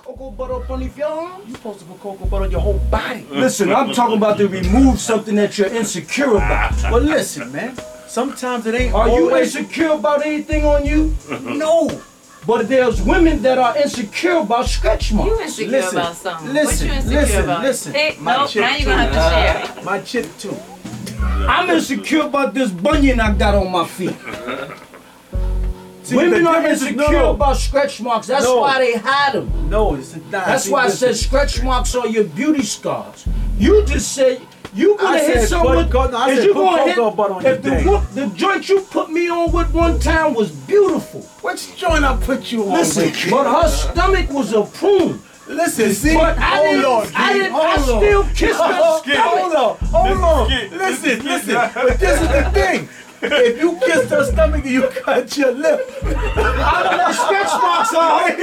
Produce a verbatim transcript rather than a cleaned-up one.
cocoa butter up underneath your arms? You supposed to put cocoa butter on your whole body. Listen, I'm talking about to remove something that you're insecure about. Well, listen, man. Sometimes it ain't Are you always... insecure about anything on you? No. But there's women that are insecure about stretch marks. You insecure Listen, about something. listen, what you insecure listen, about? listen. Hey, My nope, chick now you're too. gonna have to share it. My chick too. I'm insecure about this bunion I got on my feet. See, Women the are difference is- insecure no, no. about stretch marks. That's No. why they hide them. No, it's not. That's See, why I listen. said stretch marks are your beauty scars. You just said you gonna I hit said someone. put- go- no, I is said you put gonna cocoa hit, butter on if your the, thing. whoop, the joint you put me on with one time was beautiful. Which joint I put you on Listen, with? but her stomach was a prune. Listen, see? But I hold didn't- on, I Keith, didn't- hold I on. still kissed her Hold stomach. on, hold This is on. Keith. This Listen, is Keith. listen. But this is the thing. If you kissed her stomach and you cut your lip, I don't know, stretch marks are.